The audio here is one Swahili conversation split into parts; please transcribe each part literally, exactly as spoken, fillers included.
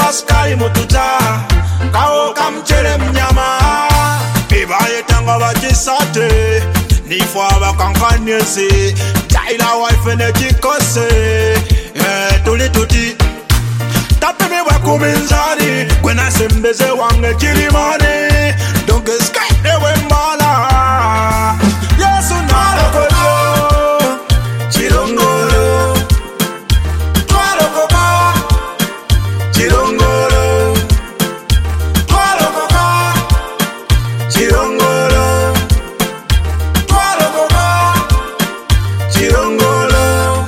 Sky mututa kao kamchere mnyama bibaye tanga bachisate nifo abakankanyese taila wife ne chikose eh tuli tuti tapeme wakuminzani kwena sembeze wange chilimane donge Sky ewe mbala yesu nalo koyo chirongolo twalo koka chirongolo twalo koka chirongolo twalo koka chirongolo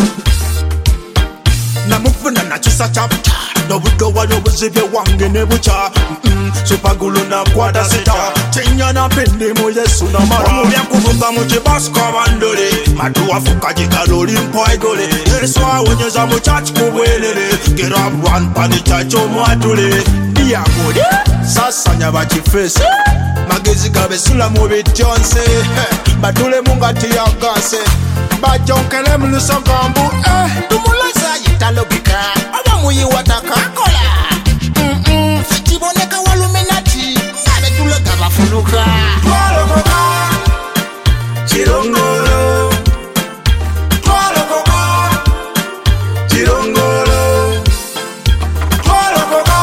namufuna nachusa chapta nobudo wano buzibye wange nebucha supagulu na kwada sita tenya na pende mo yesu na mara omubya kuvuga mu kibasiko abandole matuwa fuka jigaloli mpoigole yesu awonyeza mu church kubwelele get up one pani chacho mwatule diyagode sasanya bakifese magezi gabesula mu bityonse batule mungati yagase bajonkele mu lusogambu eh tumulaza yitalobika abamuyi watakakola mm chiboneka waluminati abe tuloga bafunuka twalokoka chirongolo twalokoka chirongolo twalokoka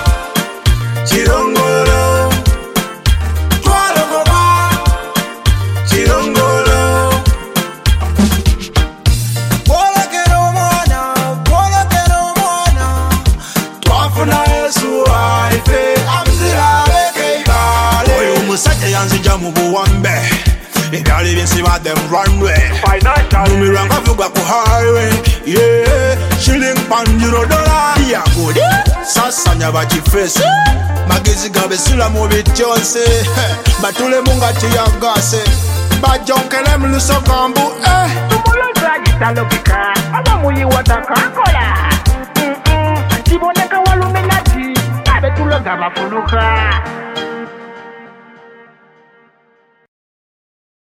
chirongolo twalokoka chirongolo bolekero mwana bolekero mwana twafuna yesu aife amzira bekeibale oyo musajja yanzija mu buwambe ebyali binsiba them runway numiranga vuga ku highway yeah shilling panjiro dollar yagode sasanya bakifese magezi gabesula mu bityonse batule mungati yagase bajonkele mu lusogambu eh tumulaza yitalobika abamuyi watakakola chiboneka waluminati abe tuloga bafunuka